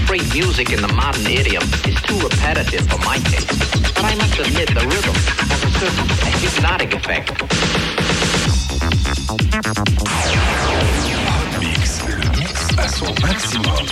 afraid music in the modern idiom is too repetitive for my taste. But I must admit the rhythm has a certain hypnotic effect. Hot Mix, le mix à son maximum.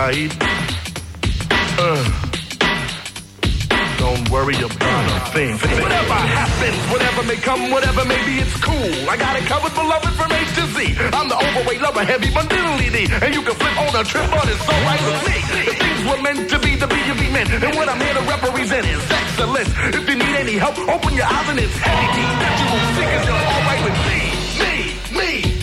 alright? Don't worry about a thing. Whatever happens, whatever may come, whatever may be, it's cool. I got it covered, beloved, from A to Z. I'm the overweight lover, heavy but diddly-dee. And you can flip on a trip, but it's alright with me. The things were meant to be, the be you be meant. And what I'm here to represent is excellence. If you need any help, open your eyes and it's heavy deep. That you will see, cause you're alright with me. Me.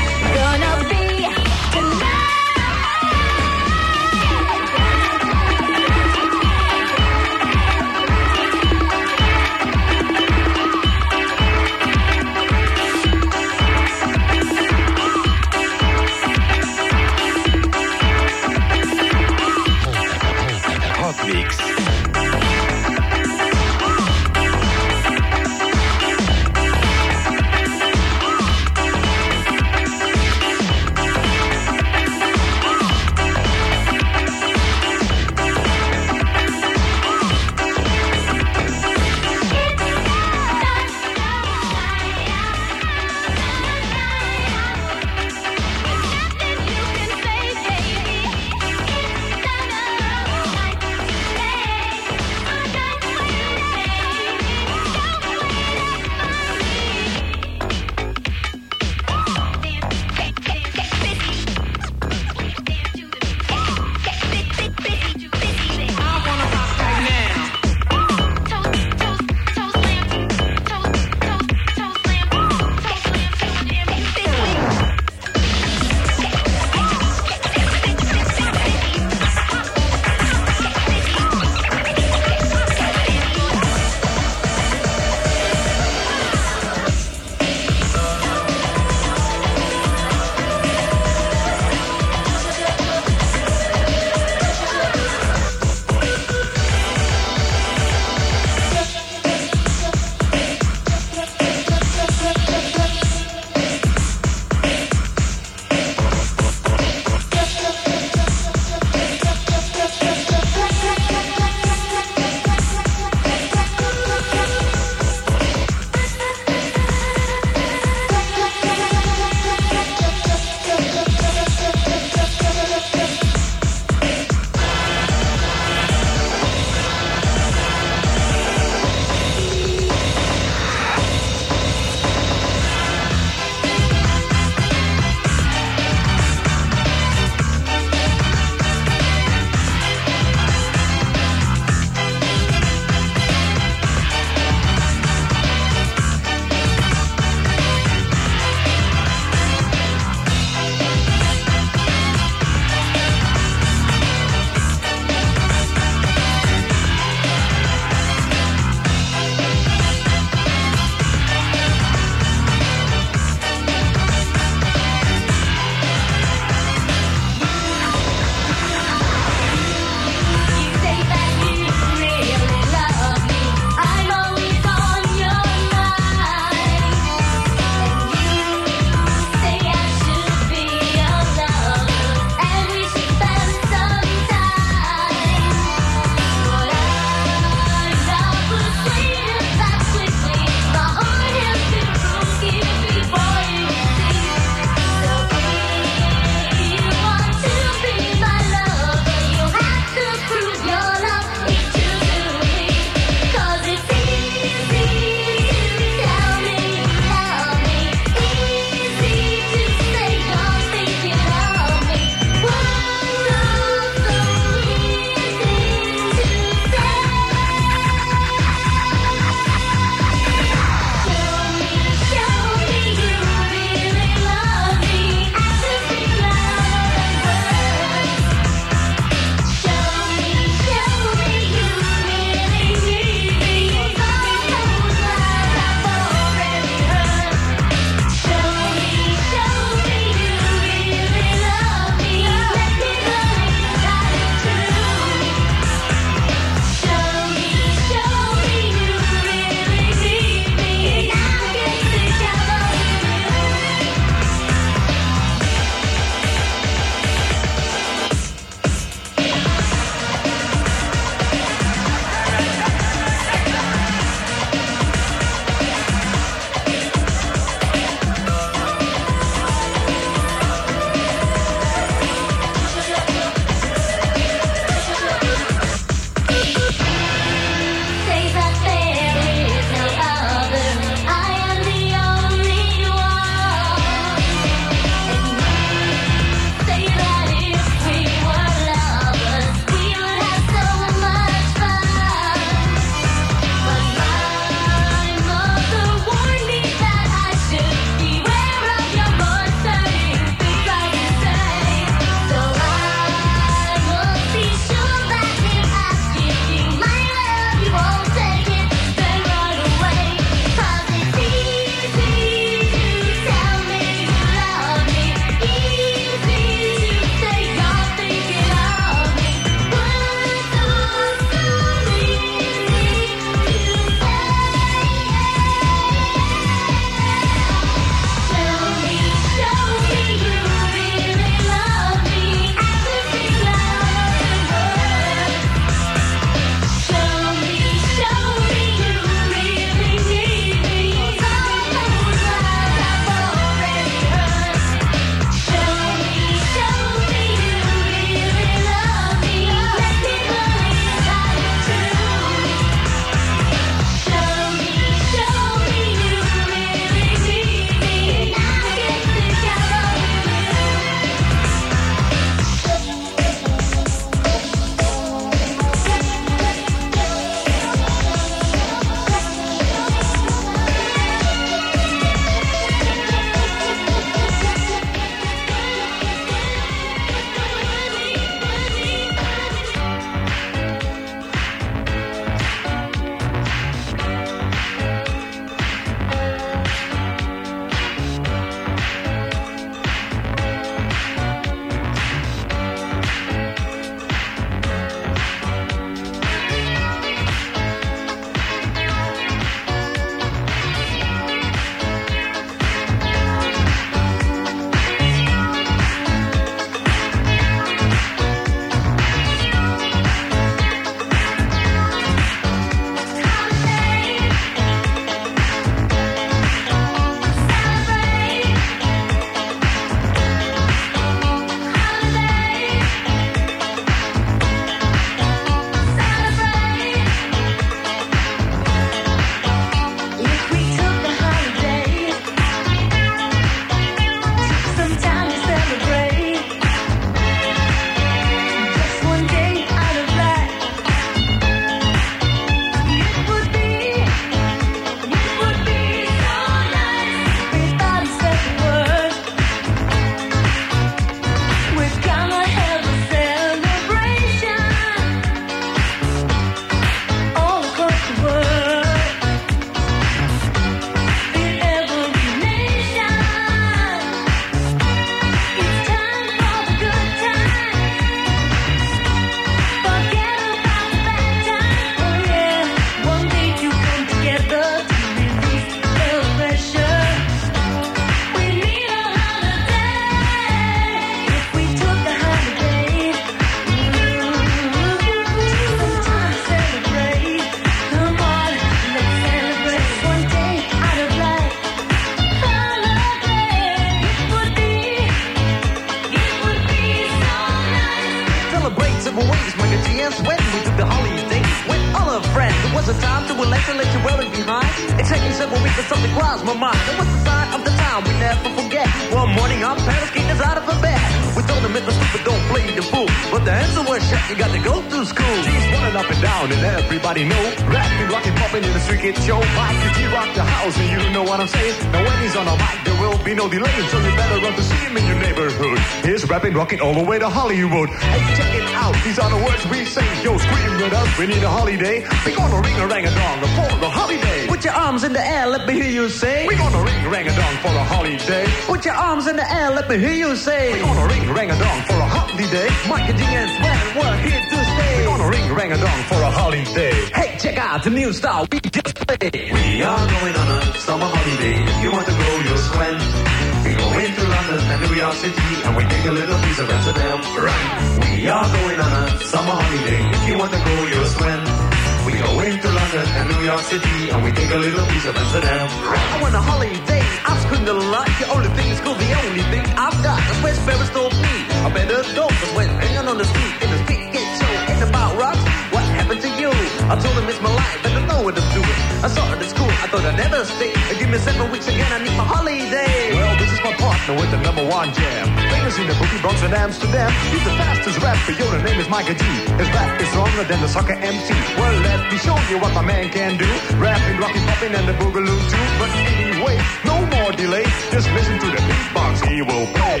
and sweating. We took the holiday with all our friends. It was a time to relax and let you well behind. It took me several weeks or something crossed my mind. It was the sign of the time we never forget. One morning our parents kicked us out of our bed. We told them it's a stupid, don't play the fool. But the answer was shut, you got to go to school. G's running up and down and everybody know. Rapping, rocking, popping in the street kid show. Mike and G rock the house and you know what I'm saying. Now when he's on the mic there will be no delay. So you better run to see him in your neighborhood. Here's rapping, rocking all the way to Hollywood. Hey, check it out, these are the words we say. Yo, scream with us, we need a holiday. We gonna ring a rang a dong for the holiday. Put your arms in the air, let me hear you say. We gonna ring a rang a dong for a holiday. Put your arms in the air, let me hear you say. We gonna ring a rang a dong for a holiday. Mike and G and Sven, we're here to stay. We gonna ring a rang a dong for a holiday. Hey, check out the new style we just played. We are going on a summer holiday. If you want to go, you'll swim. We go into London and New York City, and we take a little piece of Amsterdam. Right. We are going on a summer holiday. If you want to go, you'll swim. We go into London and New York City, and we take a little piece of Amsterdam. Right. I want a holiday. I've screamed a lot. The only thing is cool. The only thing I've got is where Ferris told me. I better go, cause when hanging on the street, in the street get show, ain't about rocks. What happened to you? I told him it's my life, and I know what I'm doing. I saw it at school, I thought I'd never stay. Give me 7 weeks again, I need my holiday. Well, this is my partner with the #1 jam. Famous in the boogie Bronx and Amsterdam. He's the fastest rapper, yo, the name is Micah G. His rap is stronger than the soccer MC. Well, let me show you what my man can do. Rapping, rocking, popping, and the boogaloo too. But anyway, no more delay. Just listen to the beatbox he will play.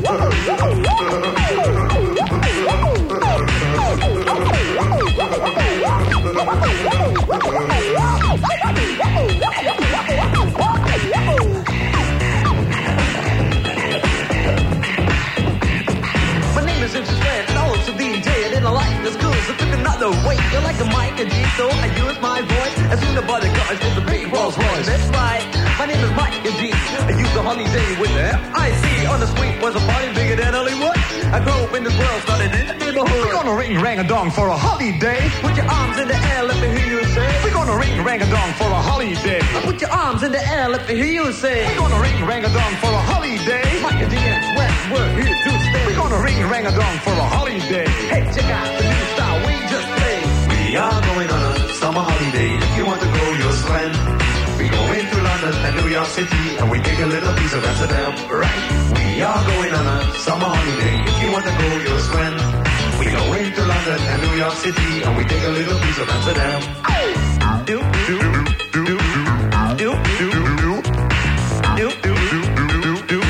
My name is Simpsons Fred, and also DJ. I didn't like the school, so took another way. You like the mic and G, so I use my voice. As soon as the bodyguards with the big Rolls Royce. That's right, my name is Mike and G. I use the holiday with the F-I-C. On the street was a party bigger than Hollywood. I grew up in this world, started in the neighborhood. We're gonna ring rang a dong for a holiday. Put your arms in the air, let me hear you say. We're gonna ring rang a dong for a holiday. Put your arms in the air, let me hear you say. We're gonna ring rang a dong for a holiday. Mike and G and Sweat, we're here to stay. We're gonna ring rang a dong for a holiday. Hey, check out the new style we just played. We are going on a summer holiday. If you want to go, you'll swim. We go into London and New York City, and we take a little piece of Amsterdam. Right. We are going on a summer holiday. If you want to go, you'll swim. We go into London and New York City, and we take a little piece of Amsterdam. Do, do, do, do, do, do, do, do, do.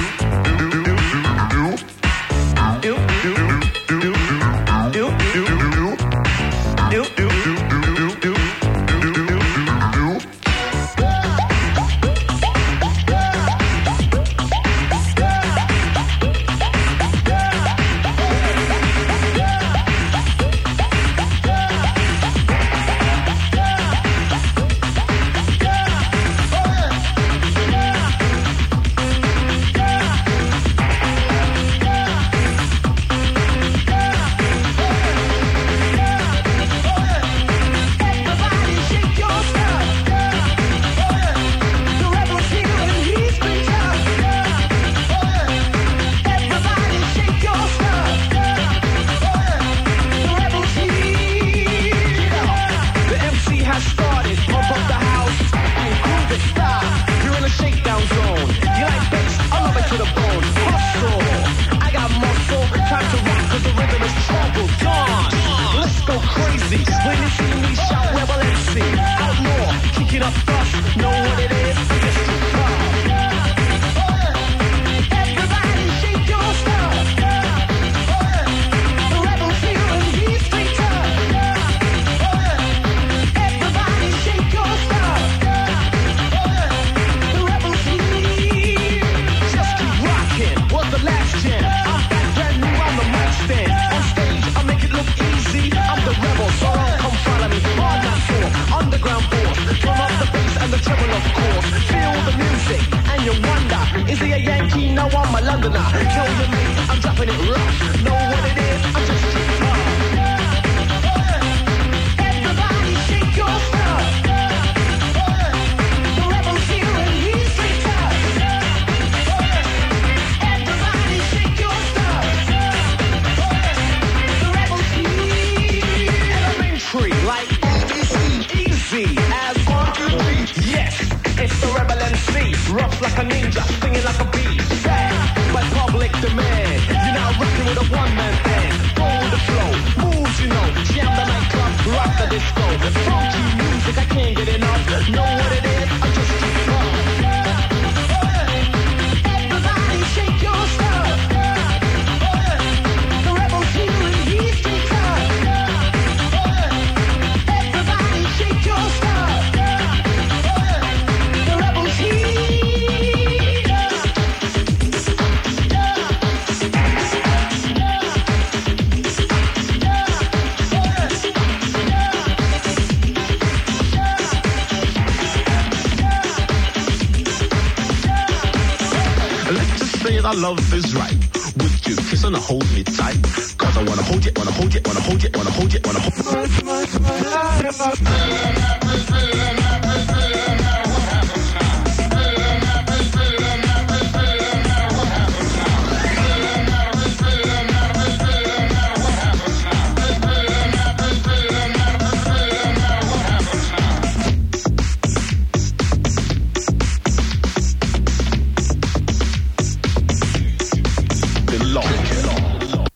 say that love is right. Would you kiss and hold me tight? Cause I wanna hold you, wanna hold you, wanna hold you, wanna hold you, wanna hold you.